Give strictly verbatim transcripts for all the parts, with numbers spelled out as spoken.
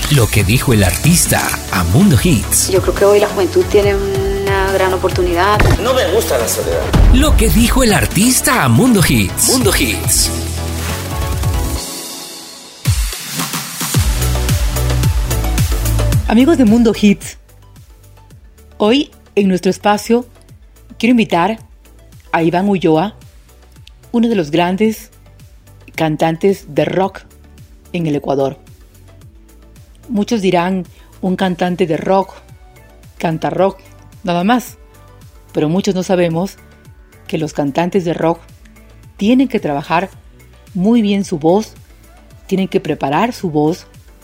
Lo que dijo el artista a Mundo Hits. Yo creo que hoy la juventud tiene una gran oportunidad. No me gusta la soledad. Lo que dijo el artista a Mundo Hits. Mundo Hits. Amigos de Mundo Hits, hoy en nuestro espacio quiero invitar a Iván Ulloa, uno de los grandes cantantes de rock en el Ecuador. Muchos dirán, un cantante de rock, canta rock, nada más. Pero muchos no sabemos que los cantantes de rock tienen que trabajar muy bien su voz, tienen que preparar su voz,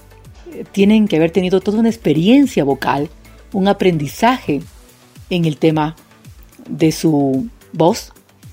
tienen que haber tenido toda una experiencia vocal, un aprendizaje en el tema de su voz,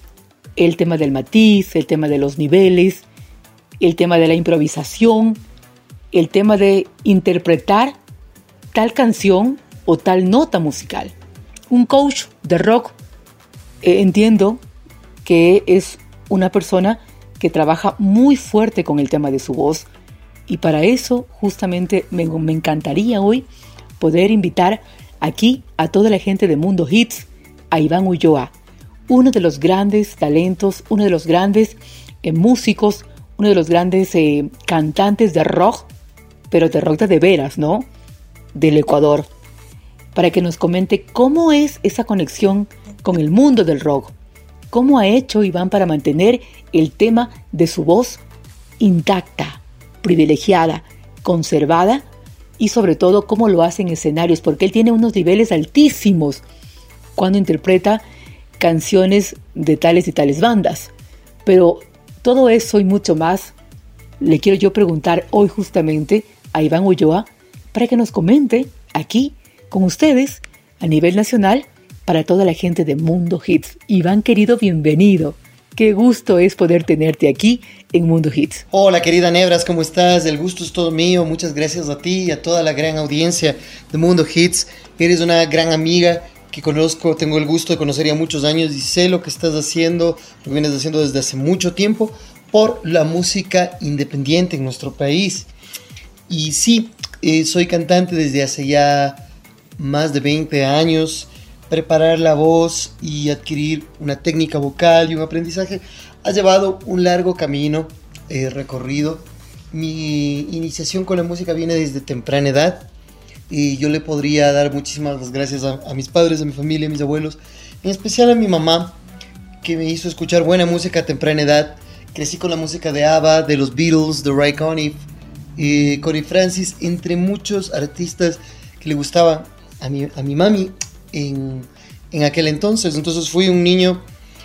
el tema del matiz, el tema de los niveles, el tema de la improvisación, el tema de interpretar tal canción o tal nota musical. Un coach de rock, eh, entiendo que es una persona que trabaja muy fuerte con el tema de su voz, y para eso justamente me, me encantaría hoy poder invitar aquí a toda la gente de Mundo Hits a Iván Ulloa, uno de los grandes talentos, uno de los grandes eh, músicos, uno de los grandes eh, cantantes de rock, pero de rock de veras, ¿no? Del Ecuador, para que nos comente cómo es esa conexión con el mundo del rock, cómo ha hecho Iván para mantener el tema de su voz intacta, privilegiada, conservada, y sobre todo cómo lo hace en escenarios, porque él tiene unos niveles altísimos cuando interpreta canciones de tales y tales bandas. Pero todo eso y mucho más le quiero yo preguntar hoy justamente a Iván Ulloa para que nos comente aquí con ustedes a nivel nacional para toda la gente de Mundo Hits. Iván, querido, bienvenido. Qué gusto es poder tenerte aquí en Mundo Hits. Hola, querida Nebras, ¿cómo estás? El gusto es todo mío. Muchas gracias a ti y a toda la gran audiencia de Mundo Hits. Eres una gran amiga que conozco, tengo el gusto de conocer ya muchos años y sé lo que estás haciendo, lo que vienes haciendo desde hace mucho tiempo por la música independiente en nuestro país. Y sí, eh, soy cantante desde hace ya más de veinte años. Preparar la voz y adquirir una técnica vocal y un aprendizaje ha llevado un largo camino eh, recorrido. Mi iniciación con la música viene desde temprana edad y yo le podría dar muchísimas gracias a, a mis padres, a mi familia, a mis abuelos, en especial a mi mamá, que me hizo escuchar buena música a temprana edad. Crecí con la música de ABBA, de los Beatles, de Ray Conniff, eh, Connie Francis, entre muchos artistas que le gustaba a mi, a mi mami en, en aquel entonces. Entonces fui un niño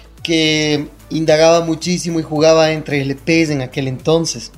que indagaba muchísimo y jugaba entre L Pes en aquel entonces.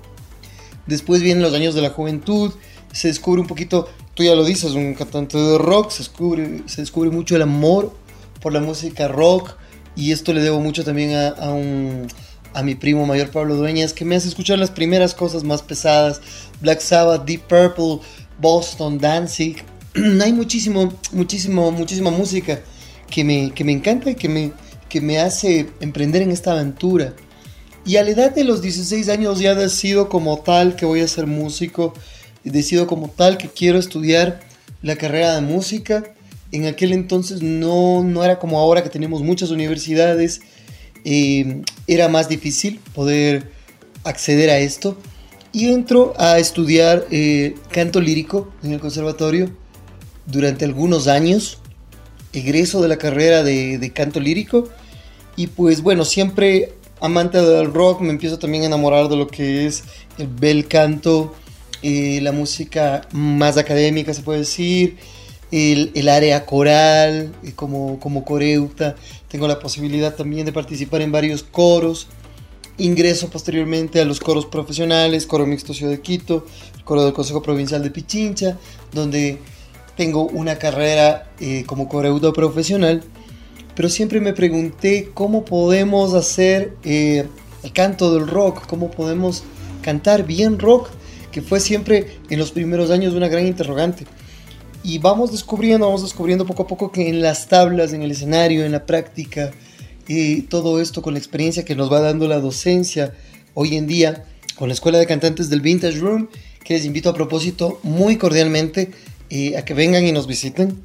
Después vienen los años de la juventud, se descubre un poquito, tú ya lo dices, un cantante de rock, se descubre, se descubre mucho el amor por la música rock, y esto le debo mucho también a, a, un, a mi primo mayor Pablo Dueñas, que me hace escuchar las primeras cosas más pesadas: Black Sabbath, Deep Purple, Boston, Danzig. Hay muchísimo, muchísimo, muchísima música que me, que me encanta y que me, que me hace emprender en esta aventura. Y a la edad de los dieciséis años ya decido como tal que voy a ser músico, y decido como tal que quiero estudiar la carrera de música. En aquel entonces no, no era como ahora, que tenemos muchas universidades, eh, era más difícil poder acceder a esto. Y entro a estudiar eh, canto lírico en el conservatorio durante algunos años. Egreso de la carrera de, de canto lírico, y pues bueno, siempre amante del rock, me empiezo también a enamorar de lo que es el bel canto, eh, la música más académica, se puede decir, el, el área coral, eh, como, como coreuta. Tengo la posibilidad también de participar en varios coros. Ingreso posteriormente a los coros profesionales, Coro Mixto Ciudad de Quito, el Coro del Consejo Provincial de Pichincha, donde tengo una carrera eh, como coreuta profesional. Pero siempre me pregunté cómo podemos hacer eh, el canto del rock, cómo podemos cantar bien rock, que fue siempre en los primeros años una gran interrogante. Y vamos descubriendo, vamos descubriendo poco a poco que en las tablas, en el escenario, en la práctica, eh, todo esto con la experiencia que nos va dando la docencia hoy en día, con la Escuela de Cantantes del Vintage Room, que les invito a propósito muy cordialmente eh, a que vengan y nos visiten.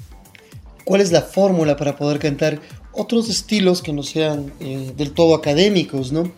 ¿Cuál es la fórmula para poder cantar otros estilos que no sean eh, del todo académicos, ¿no?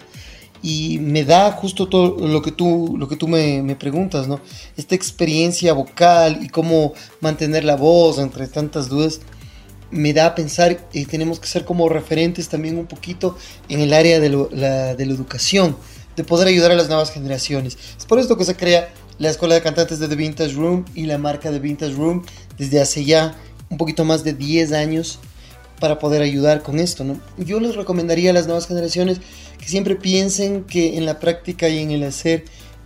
Y me da justo todo lo que tú, lo que tú me, me preguntas, ¿no? Esta experiencia vocal y cómo mantener la voz entre tantas dudas, me da a pensar que eh, tenemos que ser como referentes también un poquito en el área de, lo, la, de la educación, de poder ayudar a las nuevas generaciones. Es por esto que se crea la Escuela de Cantantes de The Vintage Room y la marca The Vintage Room desde hace ya un poquito más de diez años para poder ayudar con esto, ¿no? Yo les recomendaría a las nuevas generaciones que siempre piensen que en la práctica y en el hacer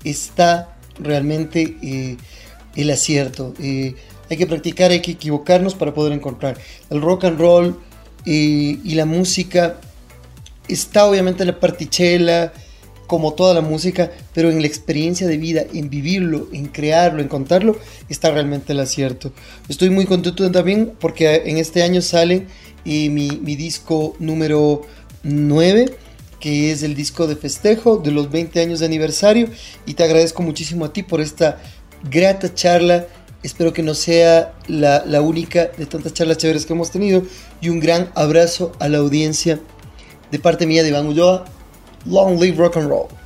está realmente eh, el acierto. Eh, hay que practicar, hay que equivocarnos para poder encontrar. El rock and roll eh, y la música está obviamente en la partichela, como toda la música, pero en la experiencia de vida, en vivirlo, en crearlo, en contarlo, está realmente el acierto. Estoy muy contento también porque en este año sale eh, mi, mi disco número nueve, que es el disco de festejo de los veinte años de aniversario, y te agradezco muchísimo a ti por esta grata charla. Espero que no sea la, la única de tantas charlas chéveres que hemos tenido, y un gran abrazo a la audiencia de parte mía de Iván Ulloa. Long live rock and roll.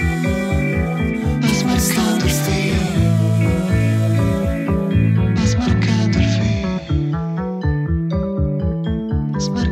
Let's Spark